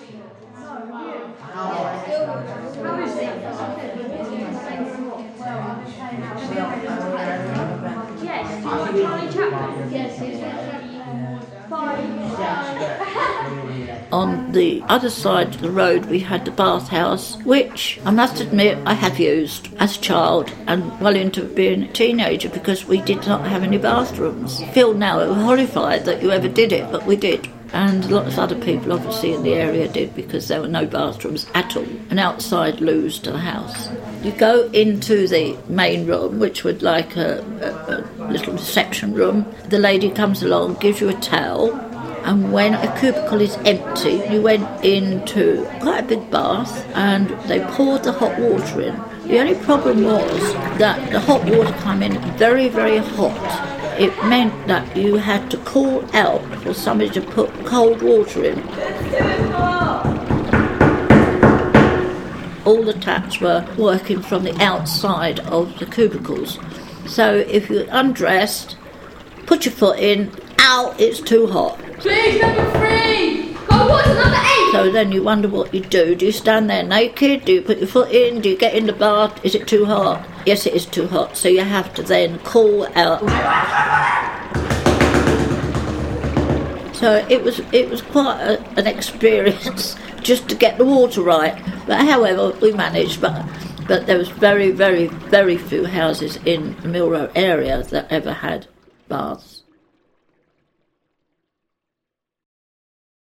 On the other side of the road we had the bathhouse, which I must admit I have used as a child and well into being a teenager because we did not have any bathrooms. I feel now horrified that you ever did it, but we did. And lots of other people obviously in the area did because there were no bathrooms at all. An outside loos to the house. You go into the main room, which was like a little reception room. The lady comes along, gives you a towel, and when a cubicle is empty, you went into quite a big bath and they poured the hot water in. The only problem was that the hot water came in very, very hot. It meant that you had to call out for somebody to put cold water in. All the taps were working from the outside of the cubicles. So if you undressed, put your foot in, ow, it's too hot. Please, number 3! Go, what's number 8? So then you wonder what you do. Do you stand there naked? Do you put your foot in? Do you get in the bath? Is it too hot? Yes, it is too hot. So you have to then call out. So it was quite an experience just to get the water right. But however, we managed. But there was very, very, very few houses in the Mill Road area that ever had baths.